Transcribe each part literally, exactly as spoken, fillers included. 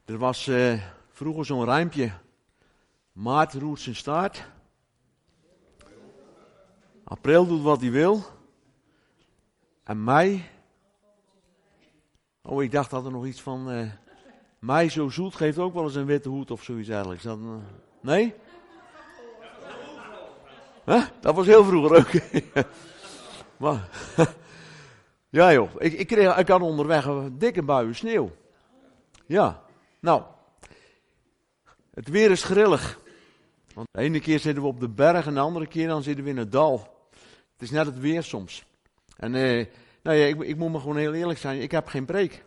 Er was uh, vroeger zo'n rijmpje. Maart roert zijn staart. April doet wat hij wil. En mei. Oh, ik dacht dat er nog iets van. Uh, mei zo zoet geeft ook wel eens een witte hoed of zoiets eigenlijk. Dat, uh, nee? Huh? Dat was heel vroeger ook. Maar, ja joh, ik, ik, kreeg, ik had onderweg een dikke buien sneeuw. Ja, nou. Het weer is grillig. Want de ene keer zitten we op de berg en de andere keer dan zitten we in het dal. Het is net het weer soms. En eh, nou ja, ik, ik moet maar gewoon heel eerlijk zijn, ik heb geen preek.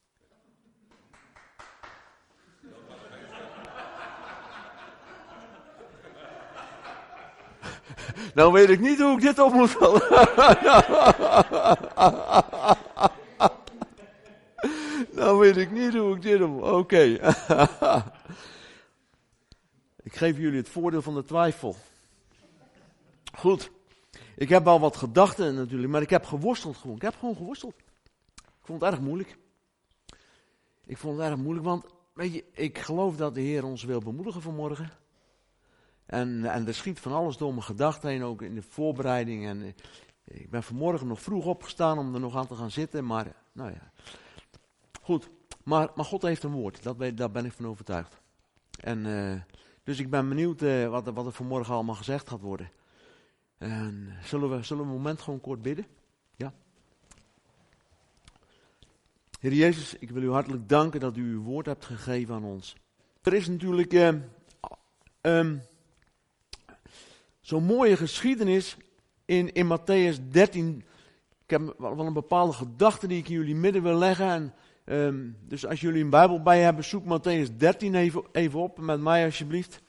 Nou weet ik niet hoe ik dit op moet vallen. Nou weet ik niet hoe ik dit op... Oké. Okay. Ik geef jullie het voordeel van de twijfel. Goed. Ik heb al wat gedachten natuurlijk, maar ik heb geworsteld gewoon. Ik heb gewoon geworsteld. Ik vond het erg moeilijk. Ik vond het erg moeilijk, want weet je, ik geloof dat de Heer ons wil bemoedigen vanmorgen. En, en er schiet van alles door mijn gedachten heen, ook in de voorbereiding. En eh, ik ben vanmorgen nog vroeg opgestaan om er nog aan te gaan zitten, maar nou ja. Goed, maar, maar God heeft een woord, dat ben, daar ben ik van overtuigd. En, uh, dus ik ben benieuwd uh, wat, wat er vanmorgen allemaal gezegd gaat worden. En zullen we, zullen we een moment gewoon kort bidden? Ja. Heer Jezus, ik wil u hartelijk danken dat u uw woord hebt gegeven aan ons. Er is natuurlijk uh, um, zo'n mooie geschiedenis in, in Mattheüs dertien. Ik heb wel een bepaalde gedachte die ik in jullie midden wil leggen. En, um, dus als jullie een Bijbel bij hebben, zoek Mattheüs dertien even, even op met mij alsjeblieft.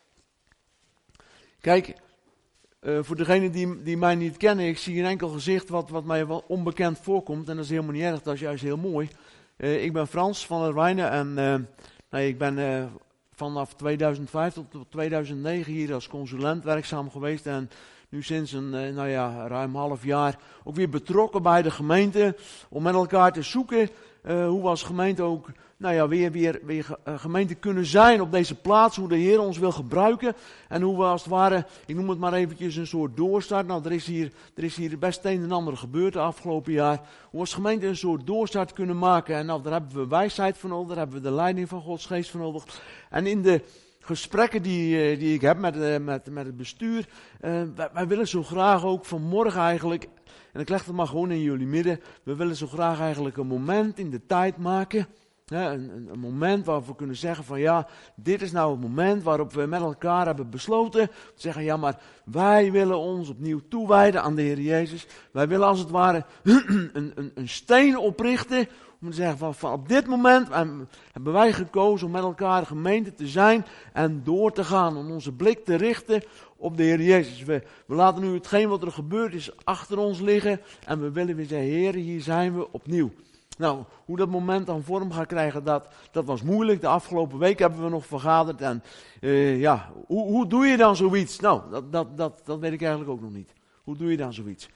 Kijk, uh, voor degenen die, die mij niet kennen, ik zie een enkel gezicht wat, wat mij wel onbekend voorkomt. En dat is helemaal niet erg, dat is juist heel mooi. Uh, ik ben Frans van der Wijnen en uh, nee, ik ben uh, vanaf tweeduizend vijf tot tweeduizend negen hier als consulent werkzaam geweest. En nu sinds een uh, nou ja, ruim half jaar ook weer betrokken bij de gemeente om met elkaar te zoeken uh, hoe we als gemeente ook nou ja, weer, weer, weer ge, uh, gemeente kunnen zijn op deze plaats, hoe de Heer ons wil gebruiken en hoe we als het ware, ik noem het maar eventjes een soort doorstart. Nou, er is hier, er is hier best een en ander gebeurd de afgelopen jaar, hoe we als gemeente een soort doorstart kunnen maken en nou, daar hebben we wijsheid voor nodig, daar hebben we de leiding van Gods geest voor nodig. En in de gesprekken die, die ik heb met, met, met het bestuur, uh, wij, wij willen zo graag ook vanmorgen eigenlijk, en ik leg het maar gewoon in jullie midden, we willen zo graag eigenlijk een moment in de tijd maken, hè, een, een, een moment waarop we kunnen zeggen van ja, dit is nou het moment waarop we met elkaar hebben besloten, te zeggen ja, maar wij willen ons opnieuw toewijden aan de Heer Jezus, wij willen als het ware een, een, een steen oprichten, om te zeggen van, van op dit moment hebben wij gekozen om met elkaar gemeente te zijn en door te gaan. Om onze blik te richten op de Heer Jezus. We, we laten nu hetgeen wat er gebeurd is achter ons liggen. En we willen weer zeggen, Heer, hier zijn we opnieuw. Nou, hoe dat moment dan vorm gaat krijgen, dat, dat was moeilijk. De afgelopen week hebben we nog vergaderd. En uh, ja, hoe, hoe doe je dan zoiets? Nou, dat, dat, dat, dat weet ik eigenlijk ook nog niet. Hoe doe je dan zoiets?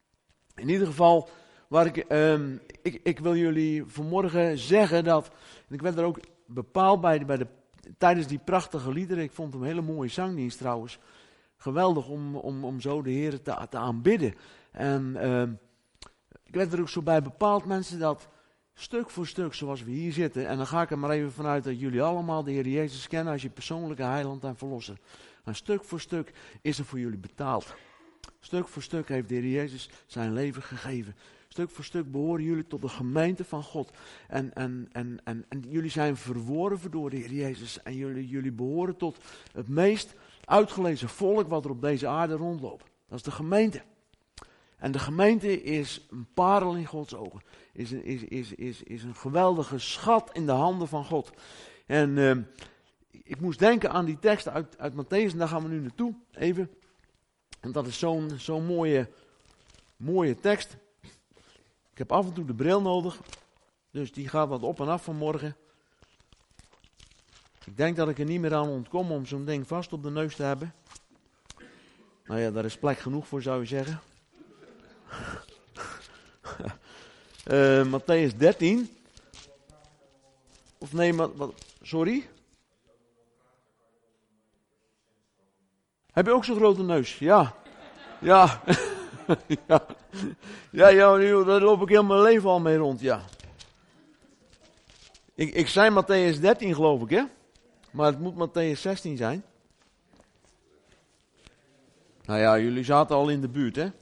In ieder geval... Waar ik, um, ik, ik wil jullie vanmorgen zeggen dat, en ik werd er ook bepaald bij, bij de, tijdens die prachtige liederen, ik vond hem een hele mooie zangdienst trouwens, geweldig om, om, om zo de Heer te, te aanbidden. En um, ik werd er ook zo bij bepaald mensen dat stuk voor stuk zoals we hier zitten, en dan ga ik er maar even vanuit dat jullie allemaal de Heer Jezus kennen als je persoonlijke heiland en verlosser. En stuk voor stuk is er voor jullie betaald. Stuk voor stuk heeft de Heer Jezus zijn leven gegeven. Stuk voor stuk behoren jullie tot de gemeente van God. En, en, en, en, en jullie zijn verworven door de Heer Jezus. En jullie, jullie behoren tot het meest uitgelezen volk wat er op deze aarde rondloopt. Dat is de gemeente. En de gemeente is een parel in Gods ogen. Is een, is, is, is, is een geweldige schat in de handen van God. En uh, ik moest denken aan die tekst uit, uit Mattheüs. En daar gaan we nu naartoe. Even. En dat is zo'n, zo'n mooie, mooie tekst. Ik heb af en toe de bril nodig, dus die gaat wat op en af vanmorgen. Ik denk dat ik er niet meer aan ontkom om zo'n ding vast op de neus te hebben. Nou ja, daar is plek genoeg voor, zou je zeggen. uh, Mattheüs dertien. Of nee, maar, wat, sorry? Heb je ook zo'n grote neus? Ja. Ja. ja. Ja, ja, daar loop ik heel mijn leven al mee rond, ja. Ik, ik zei Matthäus dertien, geloof ik, hè? Maar het moet Matthäus zestien zijn. Nou ja, jullie zaten al in de buurt, hè?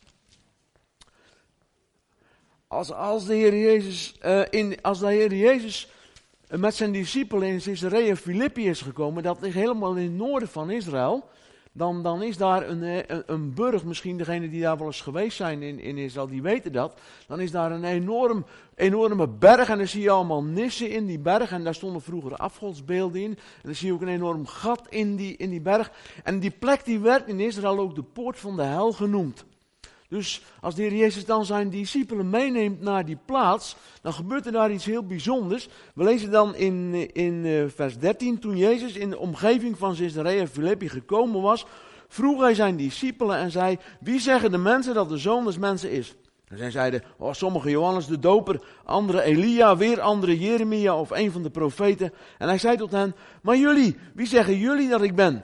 Als, als de Heer Jezus, uh, in, als de Heer Jezus uh, met zijn discipelen in Caesarea Philippi is gekomen, dat ligt helemaal in het noorden van Israël, dan, dan is daar een, een, een burcht, misschien degenen die daar wel eens geweest zijn in, in Israël, die weten dat. Dan is daar een enorm, enorme berg en dan zie je allemaal nissen in die berg en daar stonden vroeger afgodsbeelden in. En dan zie je ook een enorm gat in die, in die berg. En die plek die werd in Israël ook de poort van de hel genoemd. Dus als de Heer Jezus dan zijn discipelen meeneemt naar die plaats, dan gebeurt er daar iets heel bijzonders. We lezen dan in, in uh, vers dertien, toen Jezus in de omgeving van Caesarea Philippi gekomen was, vroeg hij zijn discipelen en zei, wie zeggen de mensen dat de Zoon des Mensen is? En zij zeiden, oh, sommigen Johannes de Doper, anderen Elia, weer anderen Jeremia of een van de profeten. En hij zei tot hen, maar jullie, wie zeggen jullie dat ik ben?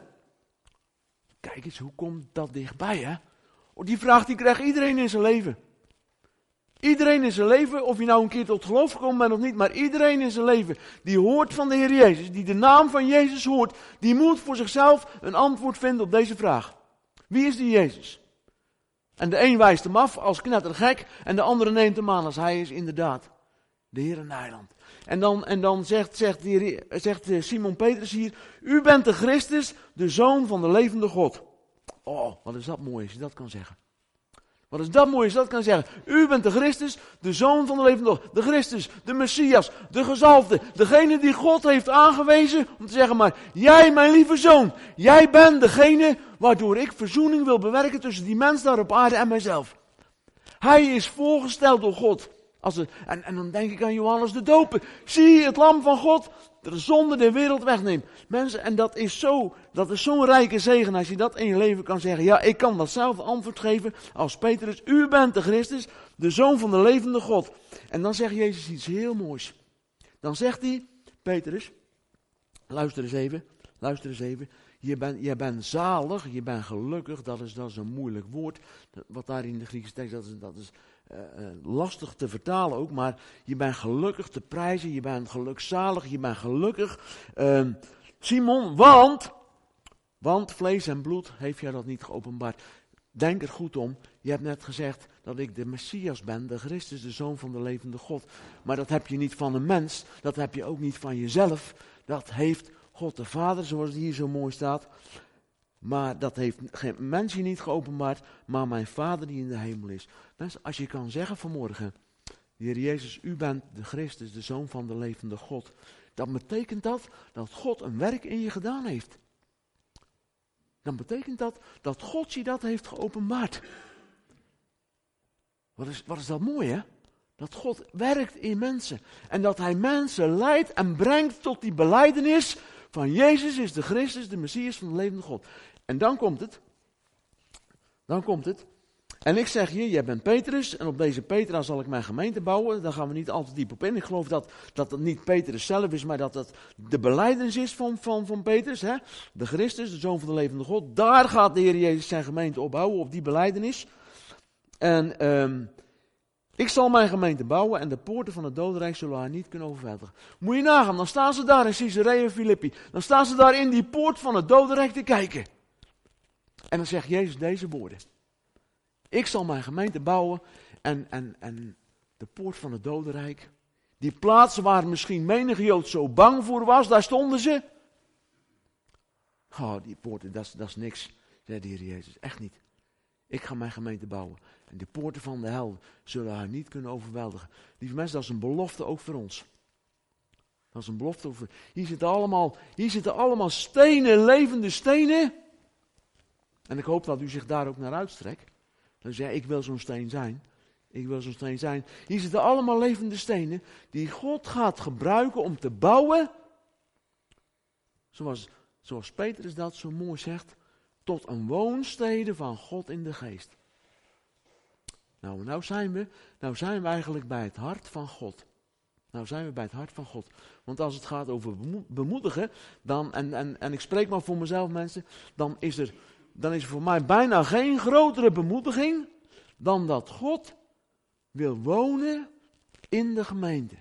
Kijk eens, hoe komt dat dichtbij, hè? Die vraag die krijgt iedereen in zijn leven. Iedereen in zijn leven, of je nou een keer tot geloof gekomen bent of niet, maar iedereen in zijn leven die hoort van de Heer Jezus, die de naam van Jezus hoort, die moet voor zichzelf een antwoord vinden op deze vraag. Wie is die Jezus? En de een wijst hem af als knettergek en de andere neemt hem aan als hij is inderdaad de Heer en Heiland. En dan, en dan zegt, zegt, de Heer, zegt Simon Petrus hier, u bent de Christus, de Zoon van de levende God. Oh, wat is dat mooi als je dat kan zeggen. Wat is dat mooi als je dat kan zeggen. U bent de Christus, de Zoon van de levende God. De Christus, de Messias, de gezalfde. Degene die God heeft aangewezen om te zeggen, maar jij mijn lieve Zoon. Jij bent degene waardoor ik verzoening wil bewerken tussen die mens daar op aarde en mijzelf. Hij is voorgesteld door God. Als het, en, en dan denk ik aan Johannes de Doper. Zie het lam van God, dat de zonde der wereld wegneemt. Mensen, en dat is zo, dat is zo'n rijke zegen als je dat in je leven kan zeggen. Ja, ik kan datzelfde antwoord geven als Petrus. U bent de Christus, de Zoon van de levende God. En dan zegt Jezus iets heel moois. Dan zegt hij, Petrus, luister eens even, luister eens even. Je bent, je bent zalig, je bent gelukkig, dat is, dat is een moeilijk woord. Wat daar in de Griekse tekst, dat is, dat is uh, uh, lastig te vertalen ook. Maar je bent gelukkig te prijzen, je bent gelukzalig, je bent gelukkig. Uh, Simon, want, want vlees en bloed heeft jou dat niet geopenbaard. Denk er goed om, je hebt net gezegd dat ik de Messias ben, de Christus, de Zoon van de levende God. Maar dat heb je niet van een mens, dat heb je ook niet van jezelf. Dat heeft God de Vader, zoals het hier zo mooi staat. Maar dat heeft geen mens je niet geopenbaard, maar mijn Vader die in de hemel is. Mensen, als je kan zeggen vanmorgen, Heer Jezus, u bent de Christus, de Zoon van de levende God. Dan betekent dat dat God een werk in je gedaan heeft. Dan betekent dat dat God je dat heeft geopenbaard. Wat is, wat is dat mooi, hè? Dat God werkt in mensen. En dat hij mensen leidt en brengt tot die belijdenis van Jezus is de Christus, de Messias van de levende God. En dan komt het. Dan komt het. En ik zeg je, jij bent Petrus en op deze Petra zal ik mijn gemeente bouwen. Daar gaan we niet al te diep op in. Ik geloof dat, dat het niet Petrus zelf is, maar dat het de belijdenis is van, van, van Petrus. Hè? De Christus, de Zoon van de levende God. Daar gaat de Heer Jezus zijn gemeente opbouwen, op die belijdenis. En um, ik zal mijn gemeente bouwen en de poorten van het dodenrijk zullen haar niet kunnen overweldigen. Moet je nagaan, dan staan ze daar in Caesarea Philippi. Dan staan ze daar in die poort van het dodenrijk te kijken. En dan zegt Jezus deze woorden. Ik zal mijn gemeente bouwen en, en, en de poort van het dodenrijk. Die plaats waar misschien menig Jood zo bang voor was, daar stonden ze. Oh, die poorten, dat is, dat is niks, zei de Heer Jezus. Echt niet. Ik ga mijn gemeente bouwen. En de poorten van de hel zullen haar niet kunnen overweldigen. Lieve mensen, dat is een belofte ook voor ons. Dat is een belofte ook voor... Hier zitten allemaal, hier zitten allemaal stenen, levende stenen. En ik hoop dat u zich daar ook naar uitstrekt. Dan zeg ik wil zo'n steen zijn. Ik wil zo'n steen zijn. Hier zitten allemaal levende stenen die God gaat gebruiken om te bouwen. Zoals, zoals Petrus dat zo mooi zegt. Tot een woonstede van God in de geest. Nou, nou zijn we, nou zijn we eigenlijk bij het hart van God. Nou zijn we bij het hart van God. Want als het gaat over bemo- bemoedigen, dan, en, en, en ik spreek maar voor mezelf mensen, dan is, er, dan is er voor mij bijna geen grotere bemoediging dan dat God wil wonen in de gemeente.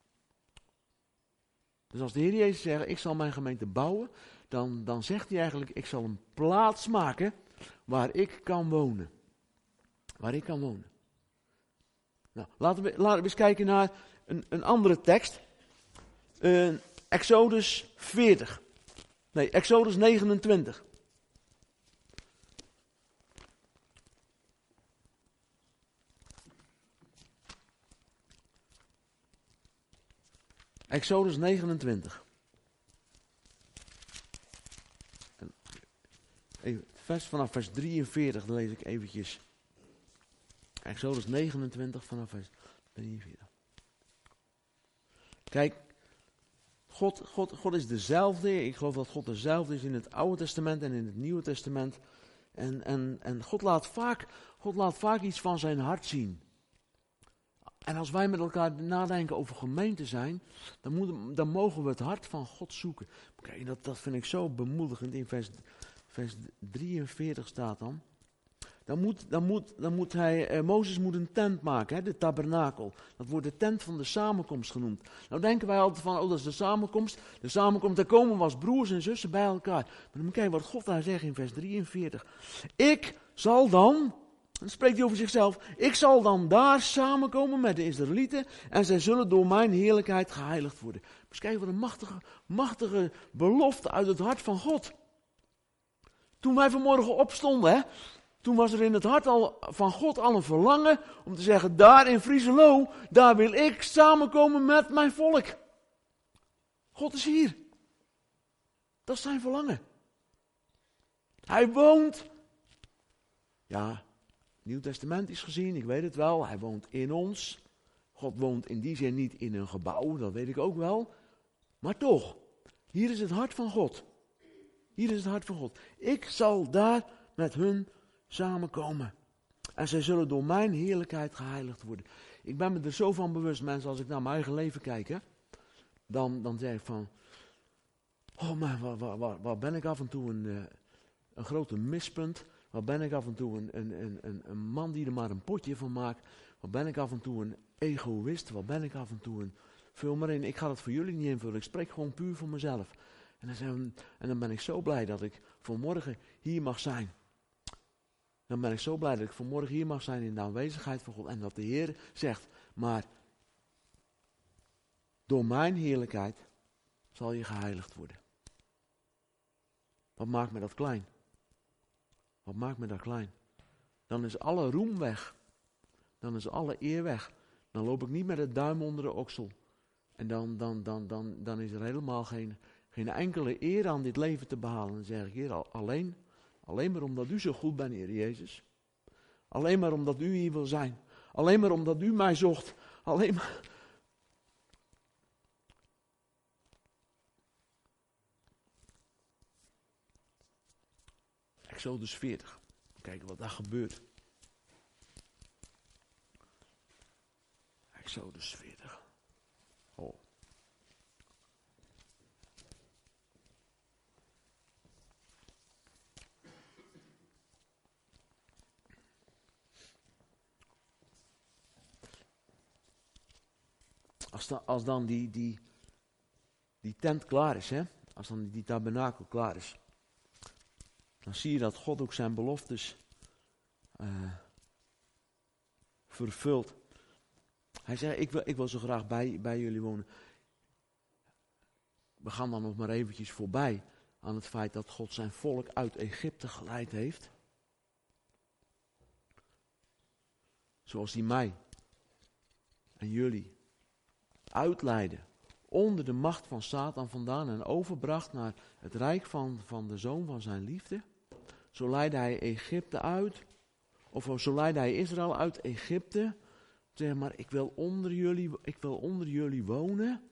Dus als de Heer Jezus zegt, ik zal mijn gemeente bouwen, dan, dan zegt hij eigenlijk, ik zal een plaats maken waar ik kan wonen. Waar ik kan wonen. Nou, laten we, laten we eens kijken naar een, een andere tekst. Uh, Exodus veertig. Nee, Exodus negenentwintig. Exodus negenentwintig. Even, vers, vanaf vers drieënveertig, dan lees ik eventjes. Exodus negenentwintig vanaf vers drieënveertig. Kijk, God, God, God is dezelfde. Ik geloof dat God dezelfde is in het Oude Testament en in het Nieuwe Testament. En, en, en God, laat vaak, God laat vaak iets van zijn hart zien. En als wij met elkaar nadenken over gemeente zijn, dan, moet, dan mogen we het hart van God zoeken. Kijk, dat, dat vind ik zo bemoedigend. In vers, vers drieënveertig staat dan. Dan moet, dan moet, dan moet hij, eh, Mozes moet een tent maken, hè, de tabernakel. Dat wordt de tent van de samenkomst genoemd. Nou denken wij altijd van, oh dat is de samenkomst. De samenkomst, daar komen we als broers en zussen bij elkaar. Maar dan moet je kijken wat God daar zegt in vers drieënveertig. Ik zal dan, dan spreekt hij over zichzelf. Ik zal dan daar samenkomen met de Israëlieten en zij zullen door mijn heerlijkheid geheiligd worden. Dus kijk wat een machtige, machtige belofte uit het hart van God. Toen wij vanmorgen opstonden, hè. Toen was er in het hart al, van God al een verlangen om te zeggen, daar in Frieselo, daar wil ik samenkomen met mijn volk. God is hier. Dat is zijn verlangen. Hij woont, ja, Nieuw Testamentisch gezien, ik weet het wel, hij woont in ons. God woont in die zin niet in een gebouw, dat weet ik ook wel. Maar toch, hier is het hart van God. Hier is het hart van God. Ik zal daar met hun samenkomen. En zij zullen door mijn heerlijkheid geheiligd worden. Ik ben me er zo van bewust, mensen, als ik naar mijn eigen leven kijk, hè, dan, dan zeg ik van, oh maar waar, waar, waar, waar ben ik af en toe een, uh, een grote mispunt? Waar ben ik af en toe een, een, een, een man die er maar een potje van maakt? Waar ben ik af en toe een egoïst? Waar ben ik af en toe een, vul maar in, ik ga dat voor jullie niet invullen, ik spreek gewoon puur voor mezelf. En dan, zijn we, en dan ben ik zo blij dat ik vanmorgen hier mag zijn. Dan ben ik zo blij dat ik vanmorgen hier mag zijn in de aanwezigheid van God. En dat de Heer zegt, maar door mijn heerlijkheid zal je geheiligd worden. Wat maakt me dat klein? Wat maakt me dat klein? Dan is alle roem weg. Dan is alle eer weg. Dan loop ik niet met de duim onder de oksel. En dan, dan, dan, dan, dan is er helemaal geen, geen enkele eer aan dit leven te behalen. Dan zeg ik, Heer, alleen... Alleen maar omdat u zo goed bent, Heer Jezus. Alleen maar omdat u hier wil zijn. Alleen maar omdat u mij zocht. Alleen maar... Exodus veertig. Kijken wat daar gebeurt. Exodus veertig. Oh. Als dan, als dan die, die, die tent klaar is, hè? Als dan die tabernakel klaar is, dan zie je dat God ook zijn beloftes uh, vervult. Hij zei, ik wil, ik wil zo graag bij, bij jullie wonen. We gaan dan nog maar eventjes voorbij aan het feit dat God zijn volk uit Egypte geleid heeft. Zoals hij mij en jullie uitleidde onder de macht van Satan vandaan en overbracht naar het rijk van, van de zoon van zijn liefde. Zo leidde hij Egypte uit, of zo leidde hij Israël uit Egypte. Zeg maar, ik wil onder jullie, ik wil onder jullie wonen.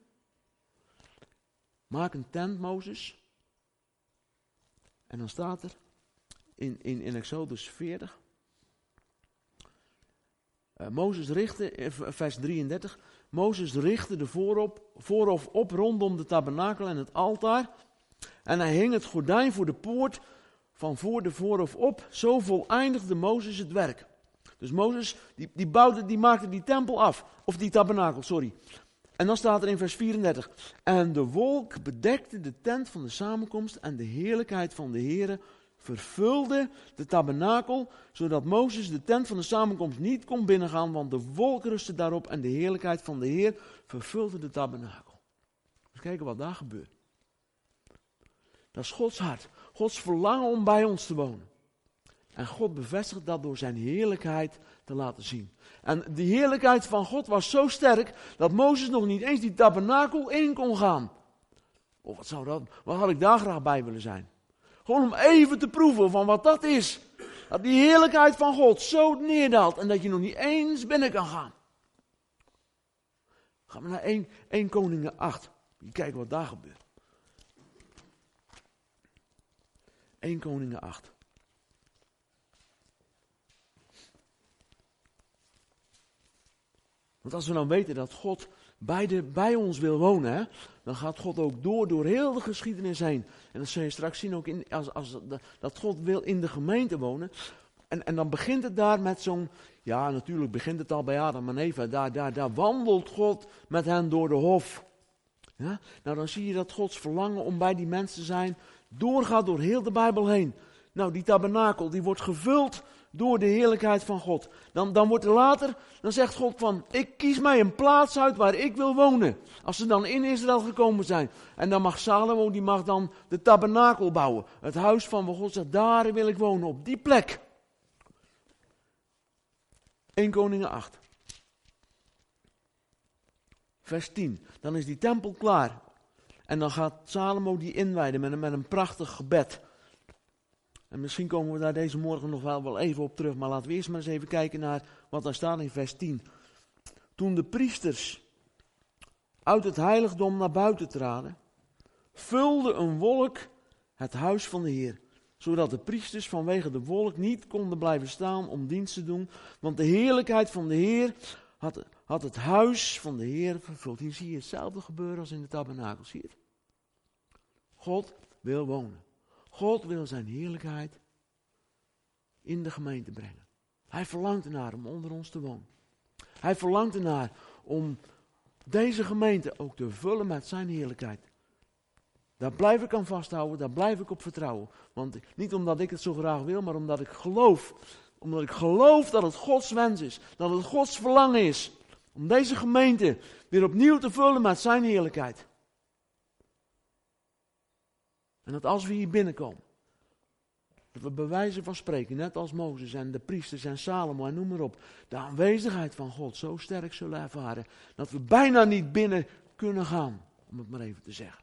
Maak een tent, Mozes. En dan staat er in, in, in Exodus veertig. Uh, Mozes richtte, vers drieëndertig, Mozes richtte de voorop, voorhof op rondom de tabernakel en het altaar. En hij hing het gordijn voor de poort van voor de voorhof op. Zo voleindigde Mozes het werk. Dus Mozes, die, die, bouwde, die maakte die tempel af. Of die tabernakel, sorry. En dan staat er in vers vierendertig. En de wolk bedekte de tent van de samenkomst en de heerlijkheid van de Heere vervulde de tabernakel, zodat Mozes de tent van de samenkomst niet kon binnengaan, want de wolk rustte daarop en de heerlijkheid van de Heer vervulde de tabernakel. Dus kijken wat daar gebeurt. Dat is Gods hart. Gods verlangen om bij ons te wonen. En God bevestigt dat door zijn heerlijkheid te laten zien. En die heerlijkheid van God was zo sterk dat Mozes nog niet eens die tabernakel in kon gaan. Oh, wat zou dat? Wat had ik daar graag bij willen zijn? Gewoon om even te proeven van wat dat is. Dat die heerlijkheid van God zo neerdaalt en dat je nog niet eens binnen kan gaan. Gaan we naar één, één Koningen acht. Kijk wat daar gebeurt. één Koningen acht. Want als we dan weten dat God bij, de, bij ons wil wonen, hè, dan gaat God ook door, door heel de geschiedenis heen. En dat zul je straks zien ook in, als, als, dat God wil in de gemeente wonen. En, en dan begint het daar met zo'n, ja natuurlijk begint het al bij Adam en Eva. Daar, daar, daar wandelt God met hen door de hof. Ja? Nou dan zie je dat Gods verlangen om bij die mensen te zijn doorgaat door heel de Bijbel heen. Nou die tabernakel die wordt gevuld door de heerlijkheid van God. Dan, dan wordt er later, dan zegt God van, ik kies mij een plaats uit waar ik wil wonen. Als ze dan in Israël gekomen zijn. En dan mag Salomo, die mag dan de tabernakel bouwen. Het huis van waar God zegt, daar wil ik wonen, op die plek. één Koningen acht. Vers tien. Dan is die tempel klaar. En dan gaat Salomo die inwijden met een, met een prachtig gebed. En misschien komen we daar deze morgen nog wel, wel even op terug. Maar laten we eerst maar eens even kijken naar wat daar staat in vers tien. Toen de priesters uit het heiligdom naar buiten traden, vulde een wolk het huis van de Heer. Zodat de priesters vanwege de wolk niet konden blijven staan om dienst te doen. Want de heerlijkheid van de Heer had, had het huis van de Heer vervuld. Hier zie je hetzelfde gebeuren als in de tabernakel. Zie je het? God wil wonen. God wil zijn heerlijkheid in de gemeente brengen. Hij verlangt ernaar om onder ons te wonen. Hij verlangt ernaar om deze gemeente ook te vullen met zijn heerlijkheid. Daar blijf ik aan vasthouden, daar blijf ik op vertrouwen. Want niet omdat ik het zo graag wil, maar omdat ik geloof. Omdat ik geloof dat het Gods wens is. Dat het Gods verlangen is. Om deze gemeente weer opnieuw te vullen met zijn heerlijkheid. En dat als we hier binnenkomen, dat we bij wijze van spreken, net als Mozes en de priesters en Salomo en noem maar op, de aanwezigheid van God zo sterk zullen ervaren, dat we bijna niet binnen kunnen gaan, om het maar even te zeggen.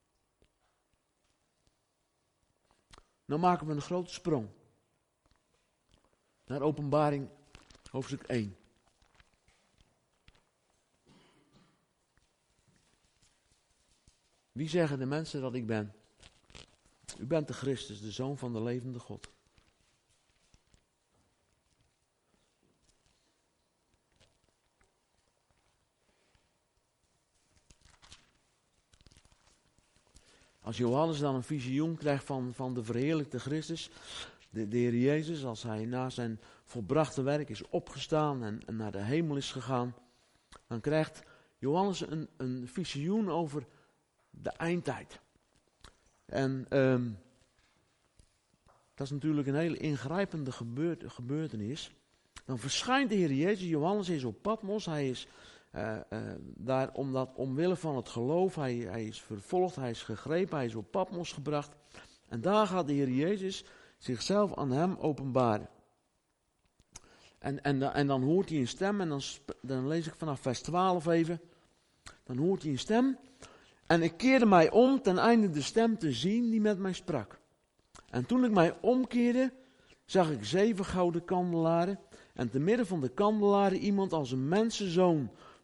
Nou maken we een grote sprong naar Openbaring hoofdstuk één. Wie zeggen de mensen dat ik ben? U bent de Christus, de Zoon van de levende God. Als Johannes dan een visioen krijgt van, van de verheerlijkte Christus, de, de Heer Jezus, als hij na zijn volbrachte werk is opgestaan en, en naar de hemel is gegaan, dan krijgt Johannes een, een visioen over de eindtijd. En um, dat is natuurlijk een hele ingrijpende gebeurt, gebeurtenis. Dan verschijnt de Heer Jezus, Johannes is op Patmos, hij is uh, uh, daar omdat, omwille van het geloof, hij, hij is vervolgd, hij is gegrepen, hij is op Patmos gebracht. En daar gaat de Heer Jezus zichzelf aan hem openbaren. En, en, en dan hoort hij een stem, en dan, dan lees ik vanaf vers twaalf even, dan hoort hij een stem. En ik keerde mij om ten einde de stem te zien die met mij sprak. En toen ik mij omkeerde, zag ik zeven gouden kandelaren. En te midden van de kandelaren iemand als een mensenzoon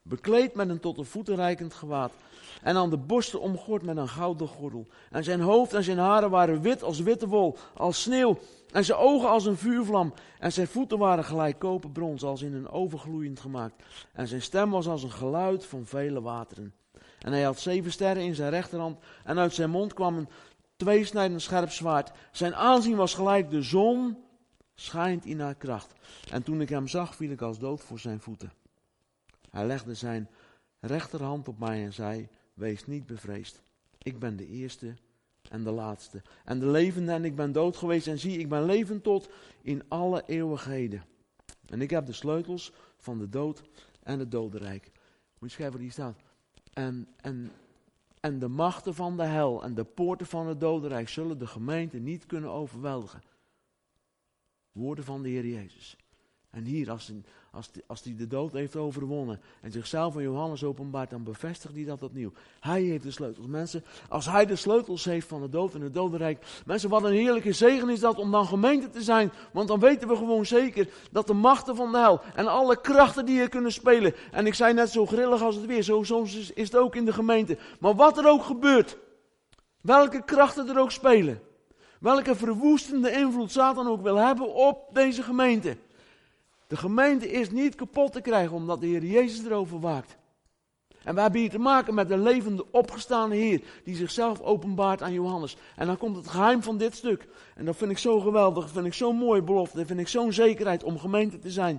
bekleed met een tot de voeten reikend gewaad, en aan de borsten omgord met een gouden gordel. En zijn hoofd en zijn haren waren wit als witte wol, als sneeuw, en zijn ogen als een vuurvlam, en zijn voeten waren gelijk koperbrons, als in een oven gloeiend gemaakt. En zijn stem was als een geluid van vele wateren. En hij had zeven sterren in zijn rechterhand, en uit zijn mond kwam een tweesnijdend scherp zwaard. Zijn aanzien was gelijk de zon schijnt in haar kracht. En toen ik hem zag, viel ik als dood voor zijn voeten. Hij legde zijn rechterhand op mij en zei, wees niet bevreesd. Ik ben de eerste en de laatste. En de levende, en ik ben dood geweest. En zie, ik ben levend tot in alle eeuwigheden. En ik heb de sleutels van de dood en het dodenrijk. Moet je schrijven wat hier staat. En, en, en de machten van de hel en de poorten van het dodenrijk zullen de gemeente niet kunnen overweldigen. Woorden van de Heer Jezus. En hier, als hij als die, als die de dood heeft overwonnen en zichzelf aan Johannes openbaart, dan bevestigt hij dat opnieuw. Hij heeft de sleutels. Mensen, als hij de sleutels heeft van de dood en het dodenrijk. Mensen, wat een heerlijke zegen is dat om dan gemeente te zijn. Want dan weten we gewoon zeker dat de machten van de hel en alle krachten die er kunnen spelen. En ik zei net zo grillig als het weer, zo soms is, is het ook in de gemeente. Maar wat er ook gebeurt, welke krachten er ook spelen. Welke verwoestende invloed Satan ook wil hebben op deze gemeente. De gemeente is niet kapot te krijgen omdat de Heer Jezus erover waakt. En we hebben hier te maken met een levende opgestaande Heer die zichzelf openbaart aan Johannes. En dan komt het geheim van dit stuk. En dat vind ik zo geweldig, dat vind ik zo'n mooie belofte, dat vind ik zo'n zekerheid om gemeente te zijn.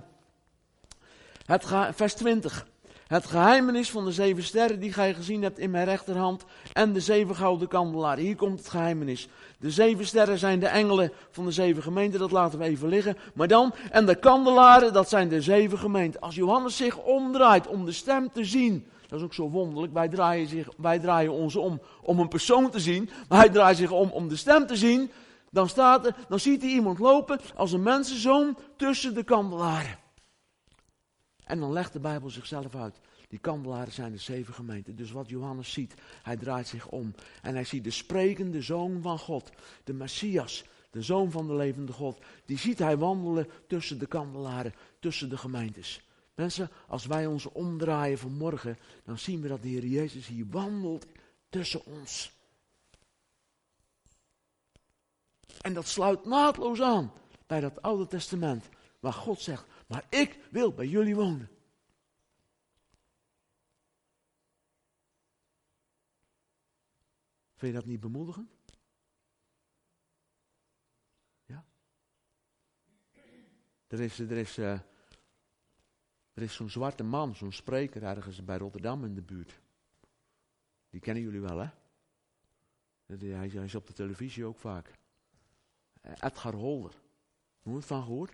Het ge- vers twintig. Het geheimenis van de zeven sterren die gij gezien hebt in mijn rechterhand en de zeven gouden kandelaren. Hier komt het geheimenis. De zeven sterren zijn de engelen van de zeven gemeenten, dat laten we even liggen. Maar dan, en de kandelaren, dat zijn de zeven gemeenten. Als Johannes zich omdraait om de stem te zien, dat is ook zo wonderlijk, wij draaien, zich, wij draaien ons om om een persoon te zien, maar hij draait zich om om de stem te zien. Dan, staat er, dan ziet hij iemand lopen als een mensenzoon tussen de kandelaren. En dan legt de Bijbel zichzelf uit. Die kandelaren zijn de zeven gemeenten. Dus wat Johannes ziet, hij draait zich om. En hij ziet de sprekende zoon van God. De Messias, de zoon van de levende God. Die ziet hij wandelen tussen de kandelaren, tussen de gemeentes. Mensen, als wij ons omdraaien vanmorgen, dan zien we dat de Heer Jezus hier wandelt tussen ons. En dat sluit naadloos aan bij dat Oude Testament. Waar God zegt, maar ik wil bij jullie wonen. Vind je dat niet bemoedigend? Ja? Er is, er is, uh, er is zo'n zwarte man, zo'n spreker ergens bij Rotterdam in de buurt. Die kennen jullie wel, hè? Hij is op de televisie ook vaak. Uh, Edgar Holder. Hoe het van gehoord?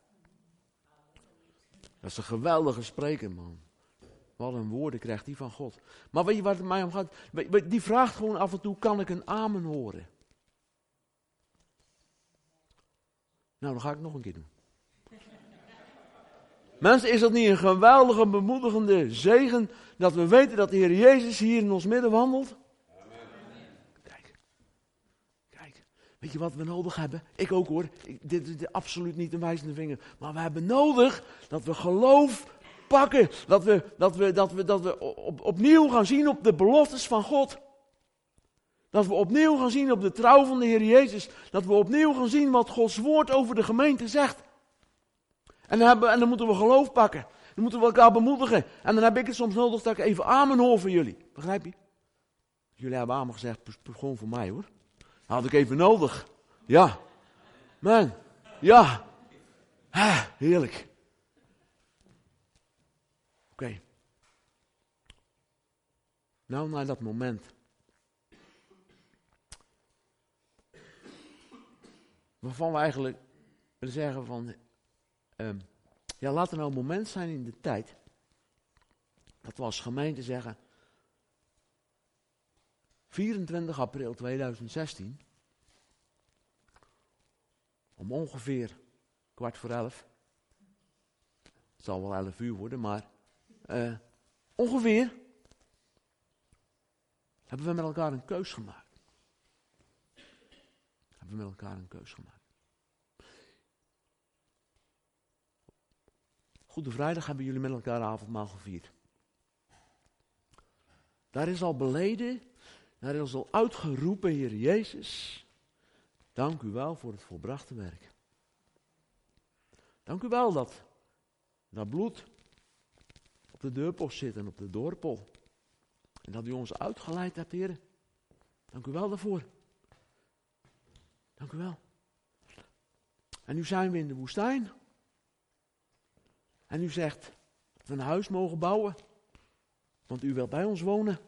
Dat is een geweldige spreker, man. Wat een woorden krijgt die van God. Maar weet je waar het mij om gaat? Die vraagt gewoon af en toe, kan ik een amen horen? Nou, dan ga ik het nog een keer doen. Mensen, is dat niet een geweldige, bemoedigende zegen, dat we weten dat de Heer Jezus hier in ons midden wandelt? Kijk, kijk, weet je wat we nodig hebben? Ik ook hoor, ik, dit is absoluut niet een wijzende vinger, maar we hebben nodig dat we geloof pakken, dat we, dat we, dat we, dat we op, opnieuw gaan zien op de beloftes van God. Dat we opnieuw gaan zien op de trouw van de Heer Jezus. Dat we opnieuw gaan zien wat Gods woord over de gemeente zegt. En dan, hebben, en dan moeten we geloof pakken. Dan moeten we elkaar bemoedigen. En dan heb ik het soms nodig dat ik even amen hoor van jullie. Begrijp je? Jullie hebben amen gezegd, gewoon voor mij hoor. Dat had ik even nodig. Ja. Man. Ja. Ah, heerlijk. Oké. Okay. Nou, naar dat moment. Waarvan we eigenlijk willen zeggen van, um, ja, laat er nou een moment zijn in de tijd, dat we als gemeente zeggen, vierentwintig april tweeduizend zestien, om ongeveer kwart voor elf, het zal wel elf uur worden, maar uh, ongeveer, hebben we met elkaar een keus gemaakt. Hebben we met elkaar een keus gemaakt. Goede Vrijdag hebben jullie met elkaar avondmaal gevierd. Daar is al beleden, daar is al uitgeroepen, Heer Jezus. Dank u wel voor het volbrachte werk. Dank u wel dat dat bloed op de deurpost zit en op de dorpel. En dat u ons uitgeleid hebt, Heer. Dank u wel daarvoor. Dank u wel. En nu zijn we in de woestijn. En u zegt dat we een huis mogen bouwen. Want u wilt bij ons wonen.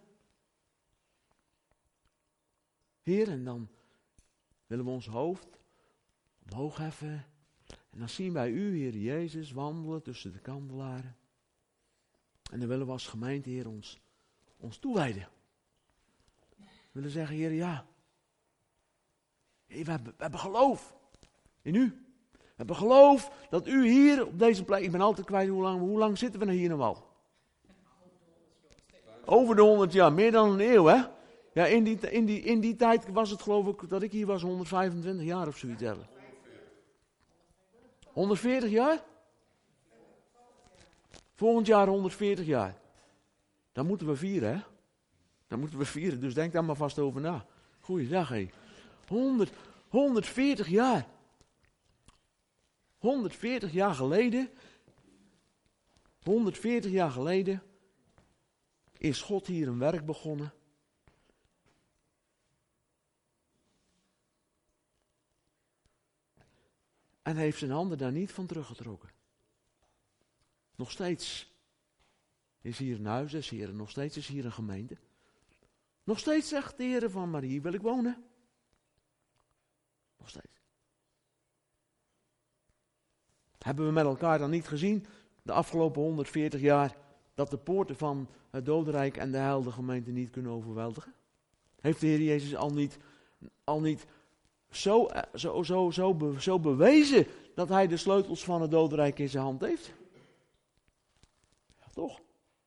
Heer, en dan willen we ons hoofd omhoog heffen. En dan zien wij u, Heer Jezus, wandelen tussen de kandelaren. En dan willen we als gemeente, Heer, ons, ons toewijden. We willen zeggen, Heer, ja. Heer, we, hebben, we hebben geloof in u. We hebben geloof dat u hier op deze plek... Ik ben altijd kwijt, hoe lang, hoe lang zitten we hier nou al? Over de honderd jaar, meer dan een eeuw, hè? Ja, in die, in die, in die tijd was het, geloof ik, dat ik hier was, honderdvijfentwintig jaar of zoiets. honderdveertig jaar? Volgend jaar honderdveertig jaar. Dan moeten we vieren, hè? Dan moeten we vieren, dus denk daar maar vast over na. Goeiedag, hé. honderd, honderdveertig jaar. honderdveertig jaar geleden. honderdveertig jaar geleden is God hier een werk begonnen. En hij heeft zijn handen daar niet van teruggetrokken. Nog steeds is hier een huis des Heren, nog steeds is hier een gemeente. Nog steeds zegt de Heer van, maar hier wil ik wonen. Nog steeds. Hebben we met elkaar dan niet gezien, de afgelopen honderdveertig jaar, dat de poorten van het dodenrijk en de heil de gemeente niet kunnen overweldigen? Heeft de Heer Jezus al niet, al niet zo, zo, zo, zo, be, zo bewezen dat hij de sleutels van het dodenrijk in zijn hand heeft? Ja, toch?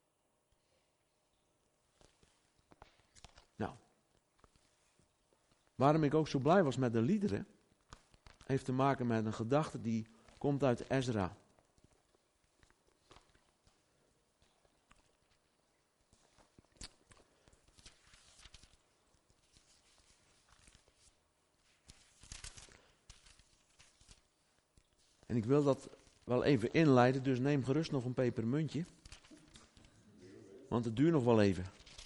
Nou, waarom ik ook zo blij was met de liederen, heeft te maken met een gedachte die komt uit Ezra. En ik wil dat wel even inleiden, dus neem gerust nog een pepermuntje. Want het duurt nog wel even.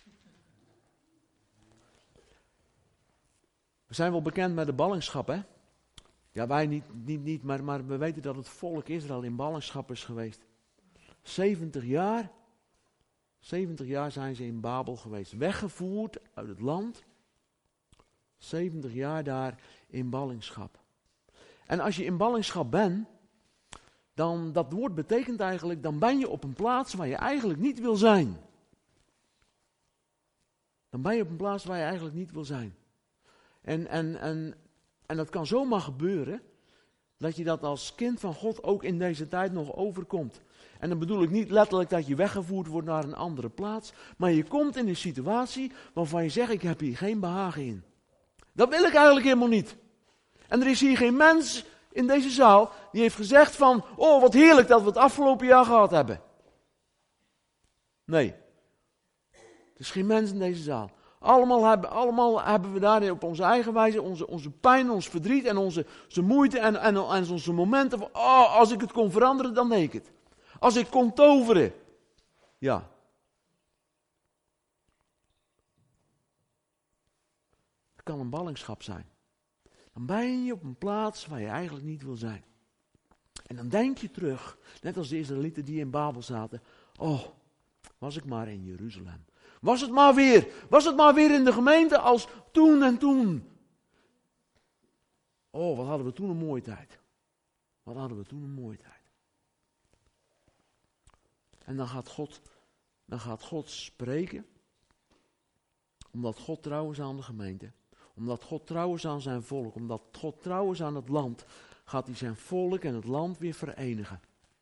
We zijn wel bekend met de ballingschap, hè? Ja, wij niet, niet, niet maar, maar we weten dat het volk Israël in ballingschap is geweest. zeventig jaar, zeventig jaar zijn ze in Babel geweest. Weggevoerd uit het land. zeventig jaar daar in ballingschap. En als je in ballingschap bent, dan, dat woord betekent eigenlijk, dan ben je op een plaats waar je eigenlijk niet wil zijn. Dan ben je op een plaats waar je eigenlijk niet wil zijn. En, en, en, en dat kan zomaar gebeuren, dat je dat als kind van God ook in deze tijd nog overkomt. En dan bedoel ik niet letterlijk dat je weggevoerd wordt naar een andere plaats, maar je komt in een situatie waarvan je zegt, ik heb hier geen behagen in. Dat wil ik eigenlijk helemaal niet. En er is hier geen mens in deze zaal die heeft gezegd van, oh wat heerlijk dat we het afgelopen jaar gehad hebben. Nee. Er is geen mens in deze zaal. Allemaal hebben, allemaal hebben we daar op onze eigen wijze onze, onze pijn, ons verdriet en onze, onze moeite en, en, en onze momenten van, oh als ik het kon veranderen dan deed ik het. Als ik kon toveren. Ja. Het kan een ballingschap zijn. Dan ben je op een plaats waar je eigenlijk niet wil zijn. En dan denk je terug, net als de Israëlieten die in Babel zaten. Oh, was ik maar in Jeruzalem. Was het maar weer, was het maar weer in de gemeente als toen en toen. Oh, wat hadden we toen een mooie tijd. Wat hadden we toen een mooie tijd. En dan gaat God, dan gaat God spreken. Omdat God trouw is aan de gemeente. Omdat God trouw is aan zijn volk. Omdat God trouw is aan het land. Gaat hij zijn volk en het land weer verenigen.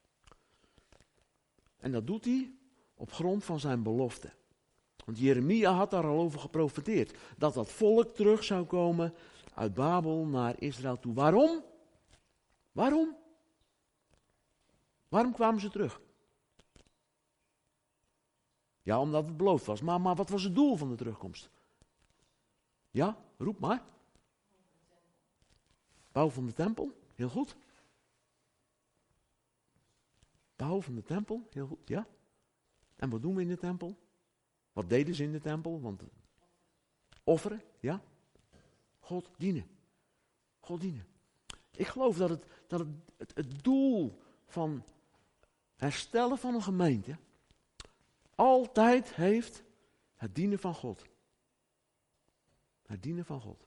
En dat doet hij op grond van zijn belofte. Want Jeremia had daar al over geprofeteerd. Dat dat volk terug zou komen uit Babel naar Israël toe. Waarom? Waarom? Waarom kwamen ze terug? Ja, omdat het beloofd was. Maar, maar wat was het doel van de terugkomst? Ja, roep maar. Bouw van de tempel, heel goed. Bouw van de tempel, heel goed, ja. En wat doen we in de tempel? Wat deden ze in de tempel? Want offeren, ja. God dienen. God dienen. Ik geloof dat het, dat het, het, het doel van herstellen van een gemeente altijd heeft het dienen van God. Het dienen van God.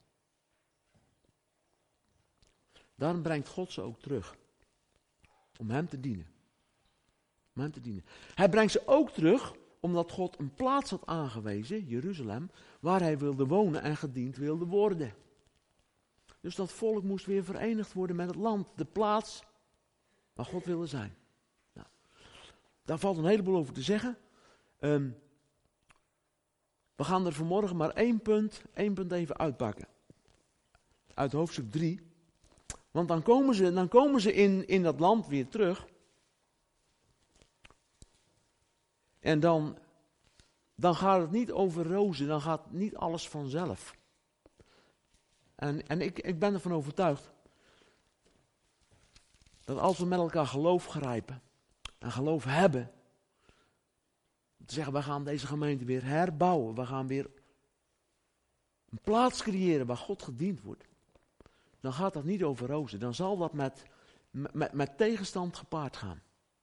Daarom brengt God ze ook terug. Om hem te dienen. Om hem te dienen. Hij brengt ze ook terug omdat God een plaats had aangewezen, Jeruzalem, waar hij wilde wonen en gediend wilde worden. Dus dat volk moest weer verenigd worden met het land, de plaats waar God wilde zijn. Nou, daar valt een heleboel over te zeggen. Um, we gaan er vanmorgen maar één punt, één punt even uitpakken. Uit hoofdstuk drie. Want dan komen ze, dan komen ze in, in dat land weer terug. En dan, dan gaat het niet over rozen, dan gaat niet alles vanzelf. En, en ik, ik ben ervan overtuigd dat als we met elkaar geloof grijpen en geloof hebben, te zeggen, we gaan deze gemeente weer herbouwen, we gaan weer een plaats creëren waar God gediend wordt, dan gaat dat niet over rozen, dan zal dat met, met, met tegenstand gepaard gaan.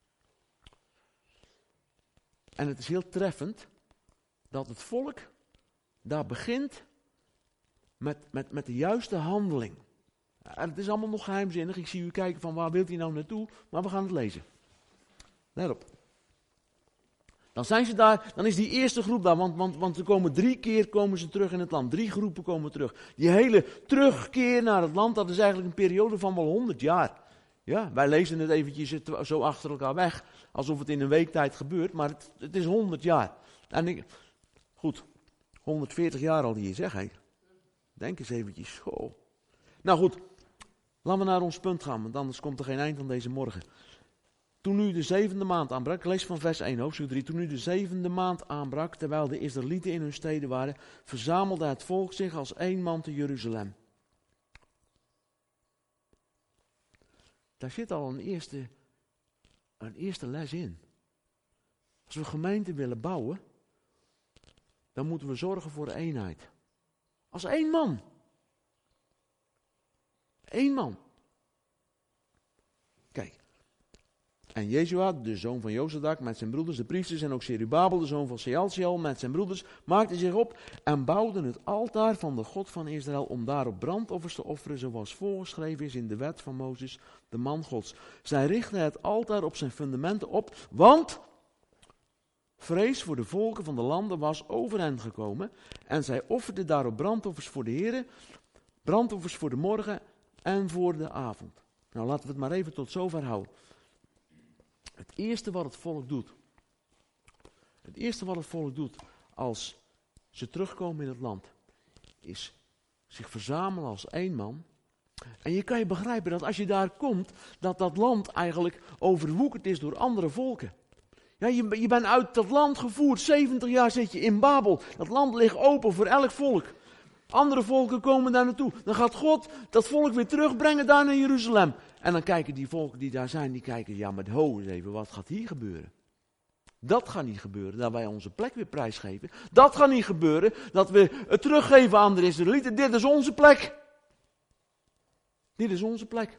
En het is heel treffend dat het volk daar begint met, met, met de juiste handeling. En het is allemaal nog geheimzinnig. Ik zie u kijken van waar wilt u nou naartoe, maar we gaan het lezen. Let op. Dan zijn ze daar, dan is die eerste groep daar, want, want, want ze komen drie keer komen ze terug in het land. Drie groepen komen terug. Die hele terugkeer naar het land, dat is eigenlijk een periode van wel honderd jaar. Ja, wij lezen het eventjes zo achter elkaar weg, alsof het in een week tijd gebeurt, maar het, het is honderd jaar. En ik, goed, honderdveertig jaar al hier, zeg hé. Denk eens eventjes. Oh. Nou goed, laten we naar ons punt gaan, want anders komt er geen eind aan deze morgen. Toen nu de zevende maand aanbrak, ik lees van vers één, hoofdstuk drie. Toen nu de zevende maand aanbrak, terwijl de Israëlieten in hun steden waren, verzamelde het volk zich als één man te Jeruzalem. Daar zit al een eerste, een eerste les in. Als we gemeente willen bouwen, dan moeten we zorgen voor eenheid. Als één man. Eén man. Kijk. En Jezua, de zoon van Jozadak, met zijn broeders, de priesters, en ook Zerubabel, de zoon van Sealtiel, met zijn broeders, maakten zich op en bouwden het altaar van de God van Israël om daarop brandoffers te offeren, zoals voorgeschreven is in de wet van Mozes, de man Gods. Zij richtten het altaar op zijn fundamenten op, want vrees voor de volken van de landen was over hen gekomen, en zij offerden daarop brandoffers voor de Heere, brandoffers voor de morgen en voor de avond. Nou, laten we het maar even tot zover houden. Het eerste wat het volk doet, het eerste wat het volk doet als ze terugkomen in het land, is zich verzamelen als één man. En je kan je begrijpen dat als je daar komt, dat dat land eigenlijk overwoekerd is door andere volken. Ja, je, je bent uit dat land gevoerd, zeventig jaar zit je in Babel. Dat land ligt open voor elk volk. Andere volken komen daar naartoe. Dan gaat God dat volk weer terugbrengen daar naar Jeruzalem. En dan kijken die volken die daar zijn, die kijken, ja maar ho eens even, wat gaat hier gebeuren? Dat gaat niet gebeuren, dat wij onze plek weer prijsgeven. Dat gaat niet gebeuren, dat we het teruggeven aan de Israëlieten. Dit is onze plek. Dit is onze plek.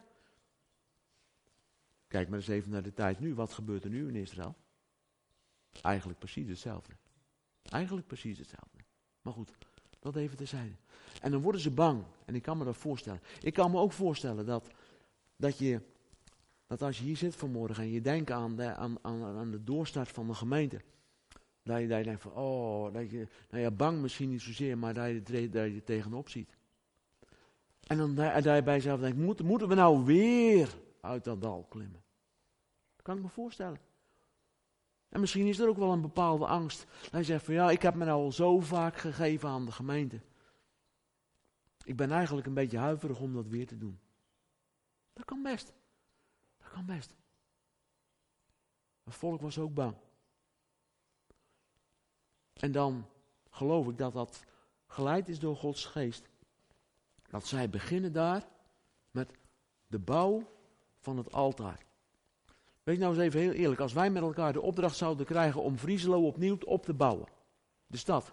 Kijk maar eens even naar de tijd nu. Wat gebeurt er nu in Israël? Eigenlijk precies hetzelfde. Eigenlijk precies hetzelfde. Maar goed, dat even terzijde. En dan worden ze bang. En ik kan me dat voorstellen. Ik kan me ook voorstellen dat, dat, je, dat als je hier zit vanmorgen en je denkt aan de, aan, aan, aan de doorstart van de gemeente. Dat je, dat je denkt van, oh, dat je, nou ja, bang misschien niet zozeer, maar dat je, dat je er tegenop ziet. En dan dat je bij jezelf denkt, moeten, moeten we nou weer uit dat dal klimmen? Dat kan ik me voorstellen. En misschien is er ook wel een bepaalde angst. Hij zegt van ja, ik heb me nou al zo vaak gegeven aan de gemeente. Ik ben eigenlijk een beetje huiverig om dat weer te doen. Dat kan best. Dat kan best. Het volk was ook bang. En dan geloof ik dat dat geleid is door Gods geest. Dat zij beginnen daar met de bouw van het altaar. Wees nou eens even heel eerlijk. Als wij met elkaar de opdracht zouden krijgen om Vriescheloo opnieuw op te bouwen. De stad.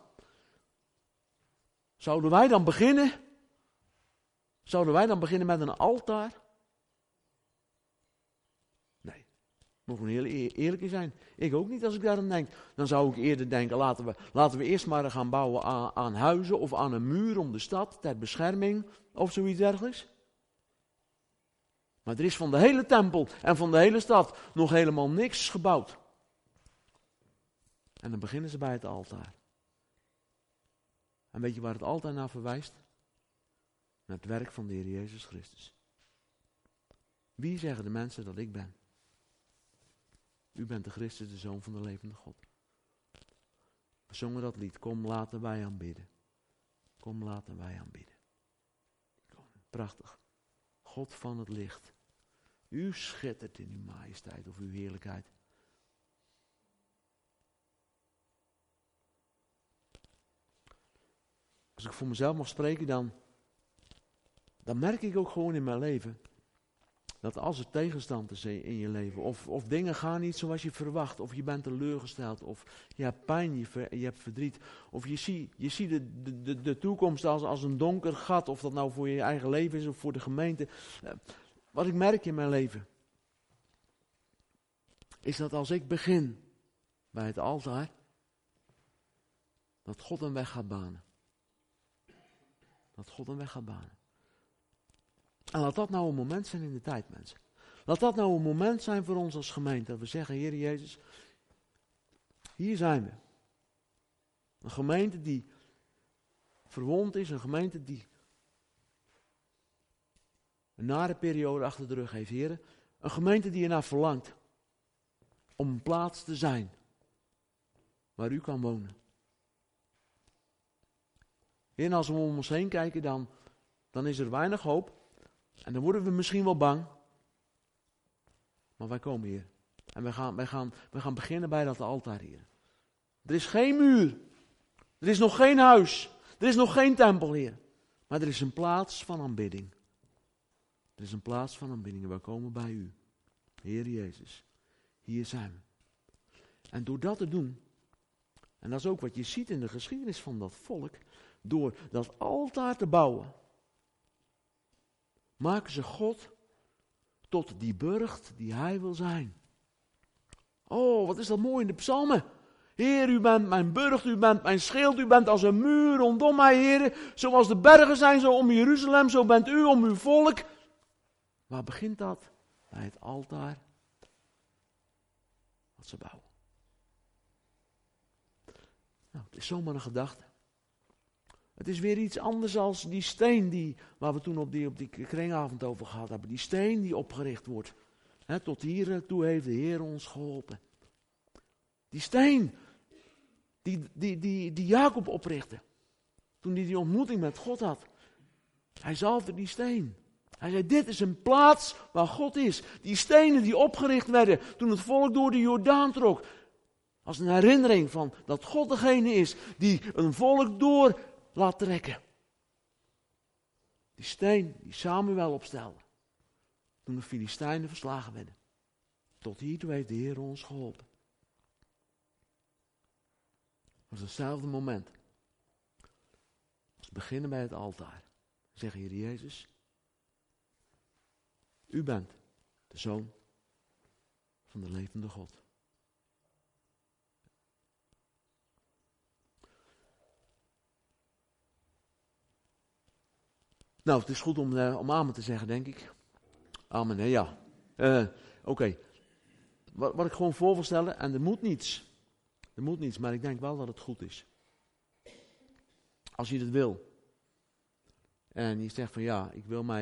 Zouden wij dan beginnen? Zouden wij dan beginnen met een altaar? Nee. Mogen we heel eerlijk zijn. Ik ook niet als ik daarom denk. Dan zou ik eerder denken, laten we, laten we eerst maar gaan bouwen aan, aan huizen of aan een muur om de stad ter bescherming of zoiets dergelijks. Maar er is van de hele tempel en van de hele stad nog helemaal niks gebouwd. En dan beginnen ze bij het altaar. En weet je waar het altaar naar verwijst? Naar het werk van de Heer Jezus Christus. Wie zeggen de mensen dat ik ben? U bent de Christus, de Zoon van de levende God. We zongen dat lied. Kom, laten wij aanbidden. Kom, laten wij aanbidden. Prachtig. God van het licht. U schittert in uw majesteit of uw heerlijkheid. Als ik voor mezelf mag spreken, dan, dan merk ik ook gewoon in mijn leven, dat als er tegenstand is in je leven, of, of dingen gaan niet zoals je verwacht, of je bent teleurgesteld, of je hebt pijn, je, ver, je hebt verdriet, of je ziet je ziet de, de, de, de toekomst als, als een donker gat, of dat nou voor je eigen leven is of voor de gemeente. Wat ik merk in mijn leven, is dat als ik begin bij het altaar, dat God een weg gaat banen. Dat God een weg gaat banen. En laat dat nou een moment zijn in de tijd, mensen. Laat dat nou een moment zijn voor ons als gemeente. Dat we zeggen, Heer Jezus, hier zijn we. Een gemeente die verwond is. Een gemeente die een nare periode achter de rug heeft, Heer. Een gemeente die ernaar verlangt. Om een plaats te zijn. Waar u kan wonen. Heer, en als we om ons heen kijken, dan, dan is er weinig hoop. En dan worden we misschien wel bang. Maar wij komen hier. En wij gaan, wij gaan, wij gaan beginnen bij dat altaar hier. Er is geen muur. Er is nog geen huis. Er is nog geen tempel, Heer. Maar er is een plaats van aanbidding. Er is een plaats van aanbidding. En wij komen bij u. Heer Jezus. Hier zijn we. En door dat te doen. En dat is ook wat je ziet in de geschiedenis van dat volk. Door dat altaar te bouwen. Maken ze God tot die burcht die hij wil zijn. Oh, wat is dat mooi in de psalmen. Heer, u bent mijn burcht, u bent mijn schild, u bent als een muur rondom mij, Heer. Zoals de bergen zijn zo om Jeruzalem, zo bent u om uw volk. Waar begint dat? Bij het altaar wat ze bouwen. Nou, het is zomaar een gedachte. Het is weer iets anders als die steen die, waar we toen op die, op die kringavond over gehad hebben. Die steen die opgericht wordt. He, tot hier toe heeft de Heer ons geholpen. Die steen die, die, die, die Jacob oprichtte. Toen hij die ontmoeting met God had. Hij zalfde die steen. Hij zei, dit is een plaats waar God is. Die stenen die opgericht werden toen het volk door de Jordaan trok. Als een herinnering van dat God degene is die een volk door laat trekken. Die steen die Samuel opstelde. Toen de Filistijnen verslagen werden. Tot hiertoe heeft de Heer ons geholpen. Het was hetzelfde moment. Als we beginnen bij het altaar. Zeggen, Heer Jezus. U bent de Zoon van de levende God. Nou, het is goed om, uh, om amen te zeggen, denk ik. Amen, hè, ja. Uh, Oké. Okay. Wat, wat ik gewoon voor wil stellen, en er moet niets. Er moet niets, maar ik denk wel dat het goed is. Als je het wil. En je zegt van ja, ik wil mij